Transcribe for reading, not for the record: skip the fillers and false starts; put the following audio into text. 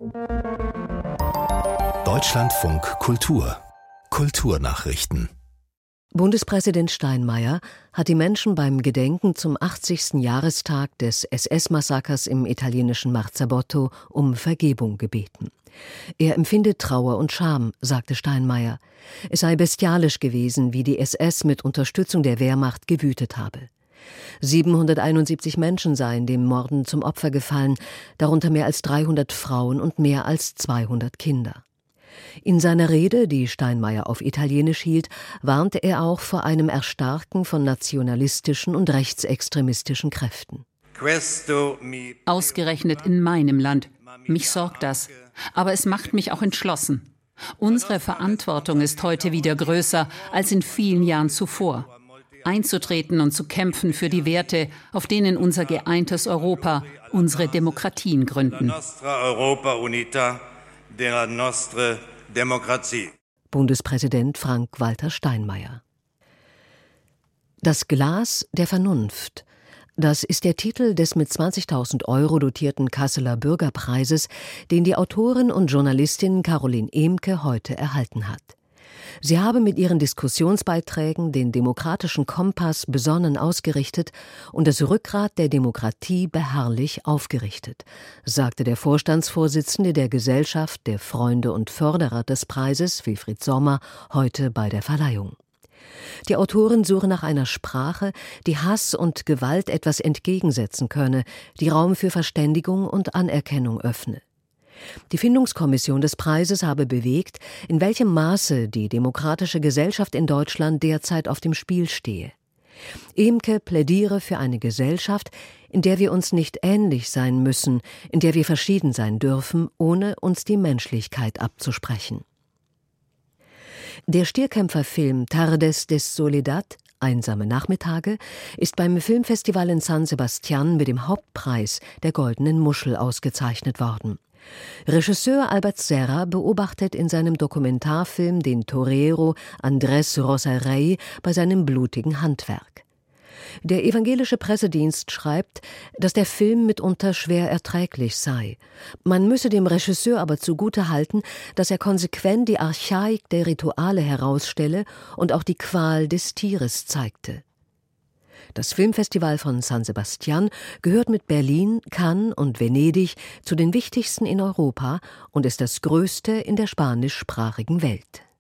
Deutschlandfunk Kultur. Kulturnachrichten. Bundespräsident Steinmeier hat die Menschen beim Gedenken zum 80. Jahrestag des SS-Massakers im italienischen Marzabotto um Vergebung gebeten. Er empfindet Trauer und Scham, sagte Steinmeier. Es sei bestialisch gewesen, wie die SS mit Unterstützung der Wehrmacht gewütet habe. 771 Menschen seien dem Morden zum Opfer gefallen, darunter mehr als 300 Frauen und mehr als 200 Kinder. In seiner Rede, die Steinmeier auf Italienisch hielt, warnte er auch vor einem Erstarken von nationalistischen und rechtsextremistischen Kräften. Ausgerechnet in meinem Land. Mich sorgt das. Aber es macht mich auch entschlossen. Unsere Verantwortung ist heute wieder größer als in vielen Jahren zuvor. Einzutreten und zu kämpfen für die Werte, auf denen unser geeintes Europa, unsere Demokratien gründen. Bundespräsident Frank-Walter Steinmeier. Das Glas der Vernunft. Das ist der Titel des mit 20.000 € dotierten Kasseler Bürgerpreises, den die Autorin und Journalistin Caroline Ehmke heute erhalten hat. Sie habe mit ihren Diskussionsbeiträgen den demokratischen Kompass besonnen ausgerichtet und das Rückgrat der Demokratie beharrlich aufgerichtet, sagte der Vorstandsvorsitzende der Gesellschaft der Freunde und Förderer des Preises, Wilfried Sommer, heute bei der Verleihung. Die Autorin suche nach einer Sprache, die Hass und Gewalt etwas entgegensetzen könne, die Raum für Verständigung und Anerkennung öffne. Die Findungskommission des Preises habe bewegt, in welchem Maße die demokratische Gesellschaft in Deutschland derzeit auf dem Spiel stehe. Ehmke plädiere für eine Gesellschaft, in der wir uns nicht ähnlich sein müssen, in der wir verschieden sein dürfen, ohne uns die Menschlichkeit abzusprechen. Der Stierkämpferfilm Tardes de Soledad, Einsame Nachmittage, ist beim Filmfestival in San Sebastián mit dem Hauptpreis der Goldenen Muschel ausgezeichnet worden. Regisseur Albert Serra beobachtet in seinem Dokumentarfilm den Torero Andrés Rosarey bei seinem blutigen Handwerk. Der evangelische Pressedienst schreibt, dass der Film mitunter schwer erträglich sei. Man müsse dem Regisseur aber zugute halten, dass er konsequent die Archaik der Rituale herausstelle und auch die Qual des Tieres zeigte. Das Filmfestival von San Sebastián gehört mit Berlin, Cannes und Venedig zu den wichtigsten in Europa und ist das größte in der spanischsprachigen Welt.